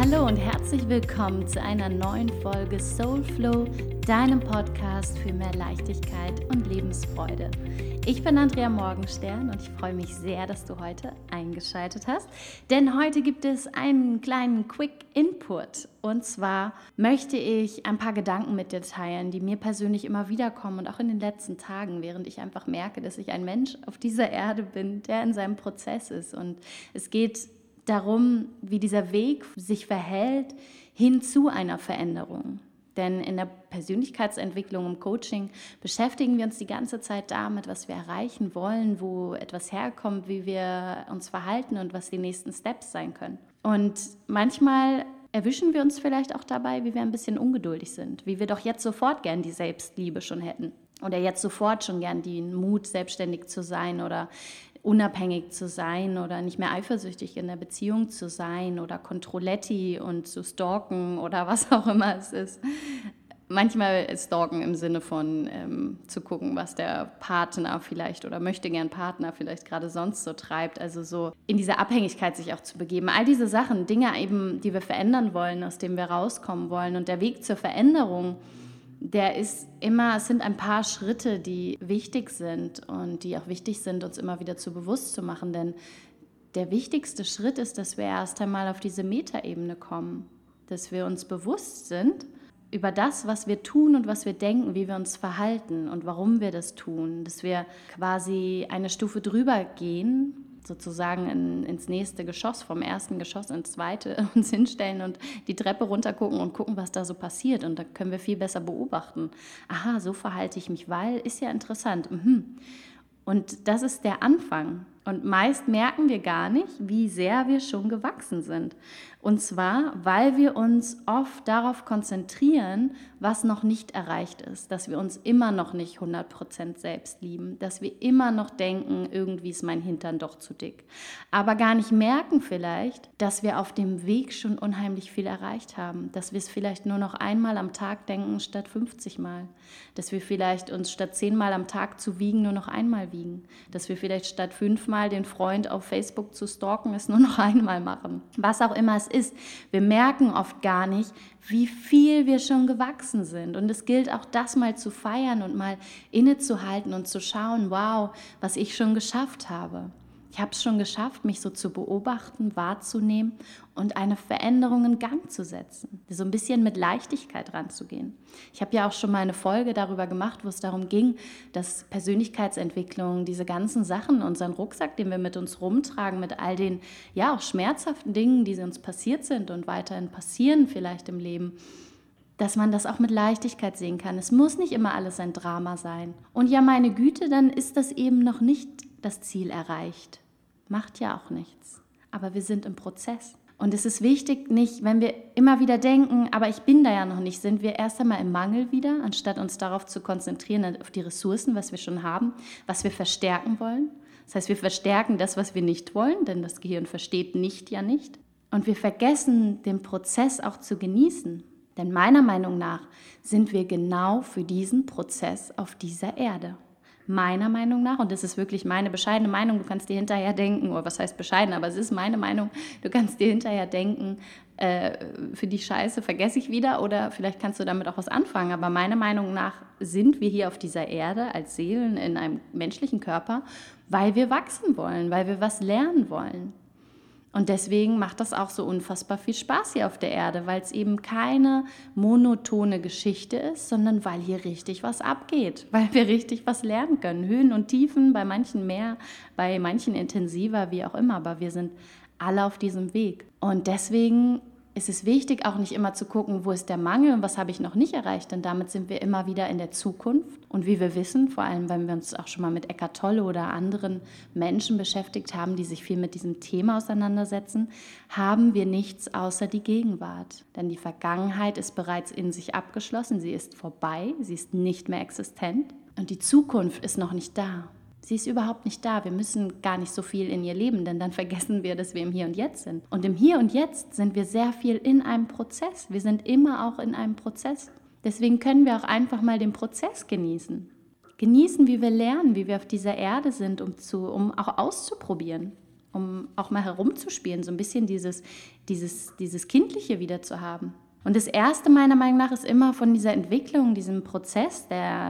Hallo und herzlich willkommen zu einer neuen Folge Soul Flow, deinem Podcast für mehr Leichtigkeit und Lebensfreude. Ich bin Andrea Morgenstern und ich freue mich sehr, dass du heute eingeschaltet hast, denn heute gibt es einen kleinen Quick Input. Und zwar möchte ich ein paar Gedanken mit dir teilen, die mir persönlich immer wieder kommen und auch in den letzten Tagen, während ich einfach merke, dass ich ein Mensch auf dieser Erde bin, der in seinem Prozess ist. Und es geht darum, wie dieser Weg sich verhält hin zu einer Veränderung. Denn in der Persönlichkeitsentwicklung, im Coaching beschäftigen wir uns die ganze Zeit damit, was wir erreichen wollen, wo etwas herkommt, wie wir uns verhalten und was die nächsten Steps sein können. Und manchmal erwischen wir uns vielleicht auch dabei, wie wir ein bisschen ungeduldig sind, wie wir doch jetzt sofort gern die Selbstliebe schon hätten oder jetzt sofort schon gern den Mut, selbstständig zu sein oder unabhängig zu sein oder nicht mehr eifersüchtig in der Beziehung zu sein oder Controletti und zu stalken oder was auch immer es ist. Manchmal stalken im Sinne von zu gucken, was der Partner vielleicht oder möchte gern Partner vielleicht gerade sonst so treibt. Also so in diese Abhängigkeit sich auch zu begeben. All diese Sachen, Dinge eben, die wir verändern wollen, aus denen wir rauskommen wollen. Und der Weg zur Veränderung, es sind ein paar Schritte, die wichtig sind und die auch wichtig sind, uns immer wieder zu bewusst zu machen. Denn der wichtigste Schritt ist, dass wir erst einmal auf diese Metaebene kommen, dass wir uns bewusst sind über das, was wir tun und was wir denken, wie wir uns verhalten und warum wir das tun, dass wir quasi eine Stufe drüber gehen, sozusagen ins nächste Geschoss, vom ersten Geschoss ins zweite uns hinstellen und die Treppe runtergucken und gucken, was da so passiert. Und da können wir viel besser beobachten. Aha, so verhalte ich mich, weil, ist ja interessant. Und das ist der Anfang. Und meist merken wir gar nicht, wie sehr wir schon gewachsen sind. Und zwar, weil wir uns oft darauf konzentrieren, was noch nicht erreicht ist, dass wir uns immer noch nicht 100% selbst lieben, dass wir immer noch denken, irgendwie ist mein Hintern doch zu dick. Aber gar nicht merken vielleicht, dass wir auf dem Weg schon unheimlich viel erreicht haben, dass wir es vielleicht nur noch einmal am Tag denken statt 50 Mal, dass wir vielleicht uns statt 10 Mal am Tag zu wiegen nur noch einmal wiegen, dass wir vielleicht statt 5 Mal den Freund auf Facebook zu stalken es nur noch einmal machen, was auch immer es ist. Wir merken oft gar nicht, wie viel wir schon gewachsen sind. Und es gilt auch, das mal zu feiern und mal innezuhalten und zu schauen, wow, was ich schon geschafft habe. Ich habe es schon geschafft, mich so zu beobachten, wahrzunehmen und eine Veränderung in Gang zu setzen, so ein bisschen mit Leichtigkeit ranzugehen. Ich habe ja auch schon mal eine Folge darüber gemacht, wo es darum ging, dass Persönlichkeitsentwicklung, diese ganzen Sachen, unseren Rucksack, den wir mit uns rumtragen, mit all den ja auch schmerzhaften Dingen, die uns passiert sind und weiterhin passieren vielleicht im Leben, dass man das auch mit Leichtigkeit sehen kann. Es muss nicht immer alles ein Drama sein. Und ja, meine Güte, dann ist das eben noch nicht das Ziel erreicht. Macht ja auch nichts. Aber wir sind im Prozess. Und es ist wichtig, nicht, wenn wir immer wieder denken, aber ich bin da ja noch nicht, sind wir erst einmal im Mangel wieder, anstatt uns darauf zu konzentrieren, auf die Ressourcen, was wir schon haben, was wir verstärken wollen. Das heißt, wir verstärken das, was wir nicht wollen, denn das Gehirn versteht nicht ja nicht. Und wir vergessen, den Prozess auch zu genießen. Denn meiner Meinung nach sind wir genau für diesen Prozess auf dieser Erde. Meiner Meinung nach, und das ist wirklich meine bescheidene Meinung, du kannst dir hinterher denken, oder was heißt bescheiden, aber es ist meine Meinung, du kannst dir hinterher denken, für die Scheiße vergesse ich wieder oder vielleicht kannst du damit auch was anfangen, aber meiner Meinung nach sind wir hier auf dieser Erde als Seelen in einem menschlichen Körper, weil wir wachsen wollen, weil wir was lernen wollen. Und deswegen macht das auch so unfassbar viel Spaß hier auf der Erde, weil es eben keine monotone Geschichte ist, sondern weil hier richtig was abgeht, weil wir richtig was lernen können. Höhen und Tiefen, bei manchen mehr, bei manchen intensiver, wie auch immer, aber wir sind alle auf diesem Weg. Und deswegen ist es wichtig, auch nicht immer zu gucken, wo ist der Mangel und was habe ich noch nicht erreicht, denn damit sind wir immer wieder in der Zukunft. Und wie wir wissen, vor allem, wenn wir uns auch schon mal mit Eckhart Tolle oder anderen Menschen beschäftigt haben, die sich viel mit diesem Thema auseinandersetzen, haben wir nichts außer die Gegenwart. Denn die Vergangenheit ist bereits in sich abgeschlossen, sie ist vorbei, sie ist nicht mehr existent und die Zukunft ist noch nicht da. Sie ist überhaupt nicht da. Wir müssen gar nicht so viel in ihr leben, denn dann vergessen wir, dass wir im Hier und Jetzt sind. Und im Hier und Jetzt sind wir sehr viel in einem Prozess. Wir sind immer auch in einem Prozess. Deswegen können wir auch einfach mal den Prozess genießen. Genießen, wie wir lernen, wie wir auf dieser Erde sind, um auch auszuprobieren. um auch mal herumzuspielen, so ein bisschen dieses Kindliche wieder zu haben. Und das Erste meiner Meinung nach ist immer von dieser Entwicklung, diesem Prozess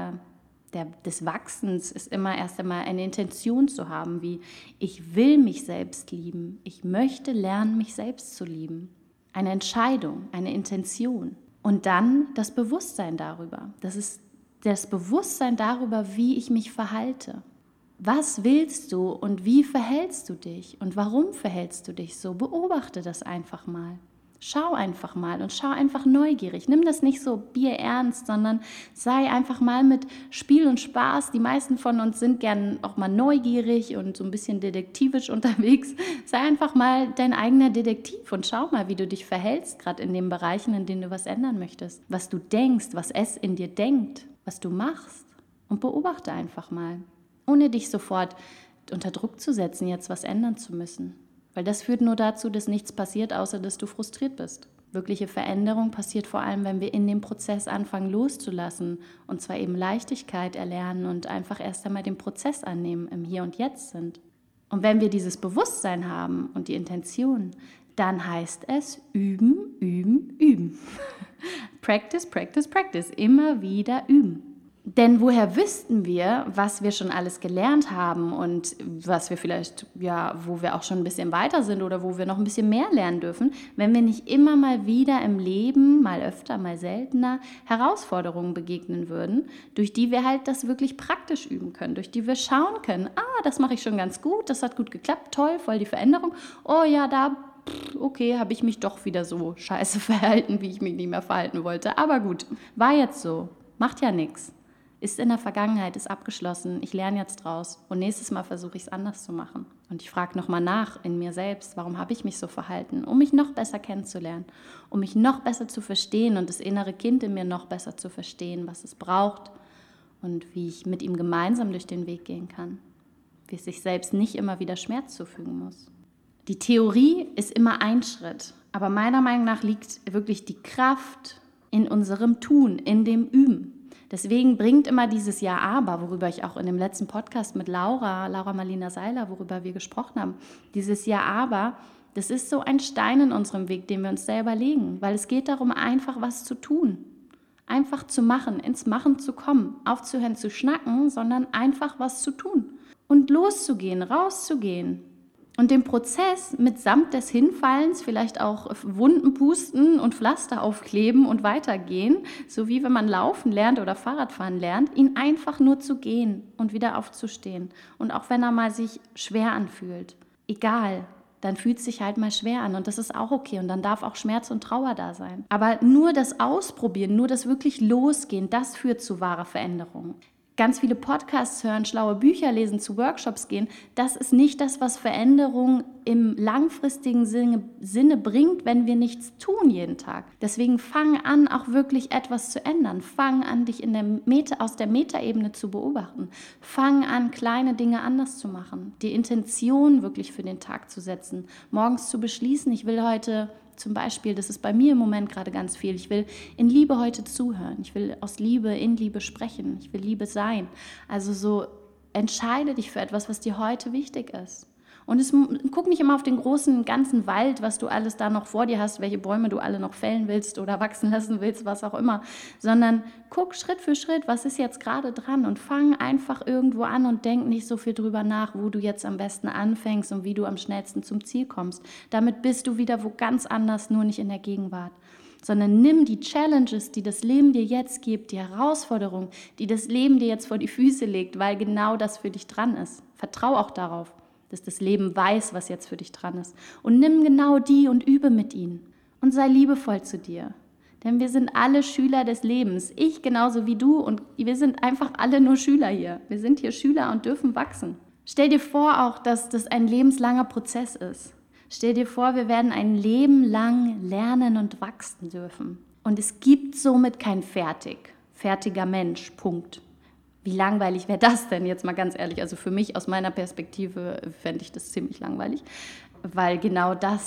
des Wachsens, ist immer erst einmal eine Intention zu haben, wie ich will mich selbst lieben, ich möchte lernen, mich selbst zu lieben. Eine Entscheidung, eine Intention. Und dann das Bewusstsein darüber. Das ist das Bewusstsein darüber, wie ich mich verhalte. Was willst du und wie verhältst du dich und warum verhältst du dich so? Beobachte das einfach mal. Schau einfach mal und schau einfach neugierig. Nimm das nicht so bierernst, sondern sei einfach mal mit Spiel und Spaß. Die meisten von uns sind gern auch mal neugierig und so ein bisschen detektivisch unterwegs. Sei einfach mal dein eigener Detektiv und schau mal, wie du dich verhältst, gerade in den Bereichen, in denen du was ändern möchtest. Was du denkst, was es in dir denkt, was du machst. Und beobachte einfach mal, ohne dich sofort unter Druck zu setzen, jetzt was ändern zu müssen. Weil das führt nur dazu, dass nichts passiert, außer dass du frustriert bist. Wirkliche Veränderung passiert vor allem, wenn wir in dem Prozess anfangen loszulassen und zwar eben Leichtigkeit erlernen und einfach erst einmal den Prozess annehmen, im Hier und Jetzt sind. Und wenn wir dieses Bewusstsein haben und die Intention, dann heißt es üben, üben, üben. Practice, practice, practice. Immer wieder üben. Denn woher wüssten wir, was wir schon alles gelernt haben und was wir vielleicht, wo wir auch schon ein bisschen weiter sind oder wo wir noch ein bisschen mehr lernen dürfen, wenn wir nicht immer mal wieder im Leben, mal öfter, mal seltener, Herausforderungen begegnen würden, durch die wir halt das wirklich praktisch üben können, durch die wir schauen können, das mache ich schon ganz gut, das hat gut geklappt, toll, voll die Veränderung, oh ja, okay, habe ich mich doch wieder so scheiße verhalten, wie ich mich nicht mehr verhalten wollte, aber gut, war jetzt so, macht ja nichts. Ist in der Vergangenheit, ist abgeschlossen, ich lerne jetzt draus und nächstes Mal versuche ich es anders zu machen. Und ich frage nochmal nach in mir selbst, warum habe ich mich so verhalten, um mich noch besser kennenzulernen, um mich noch besser zu verstehen und das innere Kind in mir noch besser zu verstehen, was es braucht und wie ich mit ihm gemeinsam durch den Weg gehen kann, wie es sich selbst nicht immer wieder Schmerz zufügen muss. Die Theorie ist immer ein Schritt, aber meiner Meinung nach liegt wirklich die Kraft in unserem Tun, in dem Üben. Deswegen bringt immer dieses Ja, aber, worüber ich auch in dem letzten Podcast mit Laura Marlina Seiler, worüber wir gesprochen haben, dieses Ja, aber, das ist so ein Stein in unserem Weg, den wir uns selber legen, weil es geht darum, einfach was zu tun, einfach zu machen, ins Machen zu kommen, aufzuhören zu schnacken, sondern einfach was zu tun und loszugehen, rauszugehen. Und den Prozess mitsamt des Hinfallens, vielleicht auch Wunden pusten und Pflaster aufkleben und weitergehen, so wie wenn man laufen lernt oder Fahrradfahren lernt, ihn einfach nur zu gehen und wieder aufzustehen. Und auch wenn er mal sich schwer anfühlt, egal, dann fühlt es sich halt mal schwer an und das ist auch okay und dann darf auch Schmerz und Trauer da sein. Aber nur das Ausprobieren, nur das wirklich Losgehen, das führt zu wahrer Veränderung. Ganz viele Podcasts hören, schlaue Bücher lesen, zu Workshops gehen, das ist nicht das, was Veränderung im langfristigen Sinne bringt, wenn wir nichts tun jeden Tag. Deswegen fang an, auch wirklich etwas zu ändern. Fang an, dich aus der Metaebene zu beobachten. Fang an, kleine Dinge anders zu machen. Die Intention wirklich für den Tag zu setzen. Morgens zu beschließen, ich will heute zum Beispiel, das ist bei mir im Moment gerade ganz viel, ich will in Liebe heute zuhören, ich will aus Liebe in Liebe sprechen, ich will Liebe sein. Also so entscheide dich für etwas, was dir heute wichtig ist. Und guck nicht immer auf den großen, ganzen Wald, was du alles da noch vor dir hast, welche Bäume du alle noch fällen willst oder wachsen lassen willst, was auch immer, sondern guck Schritt für Schritt, was ist jetzt gerade dran und fang einfach irgendwo an und denk nicht so viel drüber nach, wo du jetzt am besten anfängst und wie du am schnellsten zum Ziel kommst. Damit bist du wieder wo ganz anders, nur nicht in der Gegenwart. Sondern nimm die Challenges, die das Leben dir jetzt gibt, die Herausforderungen, die das Leben dir jetzt vor die Füße legt, weil genau das für dich dran ist. Vertrau auch darauf, dass das Leben weiß, was jetzt für dich dran ist. Und nimm genau die und übe mit ihnen. Und sei liebevoll zu dir. Denn wir sind alle Schüler des Lebens. Ich genauso wie du und wir sind einfach alle nur Schüler hier. Wir sind hier Schüler und dürfen wachsen. Stell dir vor auch, dass das ein lebenslanger Prozess ist. Stell dir vor, wir werden ein Leben lang lernen und wachsen dürfen. Und es gibt somit kein fertiger Mensch, Punkt. Wie langweilig wäre das denn jetzt mal ganz ehrlich? Also für mich aus meiner Perspektive fände ich das ziemlich langweilig, weil genau das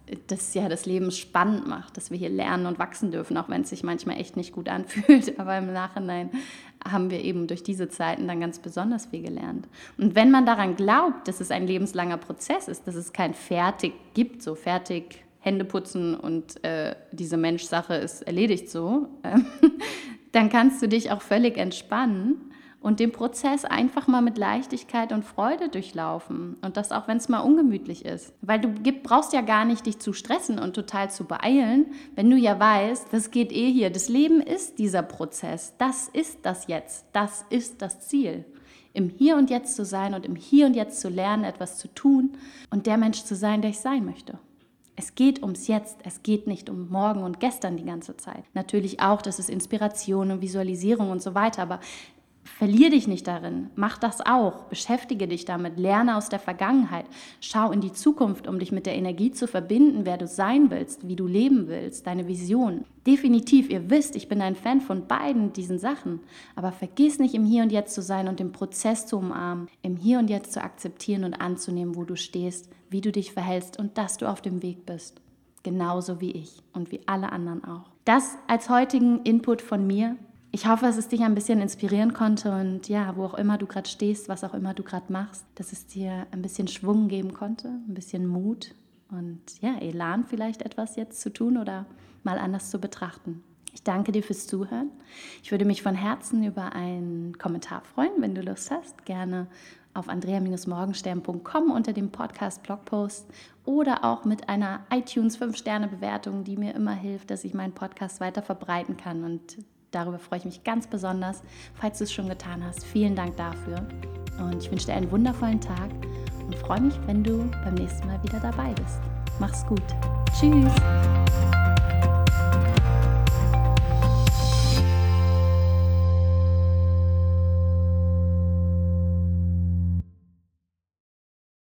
das ja das Leben spannend macht, dass wir hier lernen und wachsen dürfen, auch wenn es sich manchmal echt nicht gut anfühlt. Aber im Nachhinein haben wir eben durch diese Zeiten dann ganz besonders viel gelernt. Und wenn man daran glaubt, dass es ein lebenslanger Prozess ist, dass es kein Fertig gibt, so fertig Hände putzen und diese Menschsache ist erledigt so, dann kannst du dich auch völlig entspannen und den Prozess einfach mal mit Leichtigkeit und Freude durchlaufen. Und das auch, wenn es mal ungemütlich ist. Weil du brauchst ja gar nicht dich zu stressen und total zu beeilen, wenn du ja weißt, das geht hier. Das Leben ist dieser Prozess. Das ist das Jetzt. Das ist das Ziel. Im Hier und Jetzt zu sein und im Hier und Jetzt zu lernen, etwas zu tun und der Mensch zu sein, der ich sein möchte. Es geht ums Jetzt, es geht nicht um morgen und gestern die ganze Zeit. Natürlich auch, das ist Inspiration und Visualisierung und so weiter, aber verlier dich nicht darin, mach das auch, beschäftige dich damit, lerne aus der Vergangenheit, schau in die Zukunft, um dich mit der Energie zu verbinden, wer du sein willst, wie du leben willst, deine Vision. Definitiv, ihr wisst, ich bin ein Fan von beiden diesen Sachen, aber vergiss nicht, im Hier und Jetzt zu sein und den Prozess zu umarmen, im Hier und Jetzt zu akzeptieren und anzunehmen, wo du stehst, wie du dich verhältst und dass du auf dem Weg bist. Genauso wie ich und wie alle anderen auch. Das als heutigen Input von mir. Ich hoffe, dass es dich ein bisschen inspirieren konnte und ja, wo auch immer du gerade stehst, was auch immer du gerade machst, dass es dir ein bisschen Schwung geben konnte, ein bisschen Mut und ja, Elan vielleicht etwas jetzt zu tun oder mal anders zu betrachten. Ich danke dir fürs Zuhören. Ich würde mich von Herzen über einen Kommentar freuen, wenn du Lust hast. Gerne auf andrea-morgenstern.com unter dem Podcast-Blogpost oder auch mit einer iTunes 5-Sterne-Bewertung, die mir immer hilft, dass ich meinen Podcast weiter verbreiten kann und darüber freue ich mich ganz besonders, falls du es schon getan hast. Vielen Dank dafür und ich wünsche dir einen wundervollen Tag und freue mich, wenn du beim nächsten Mal wieder dabei bist. Mach's gut. Tschüss.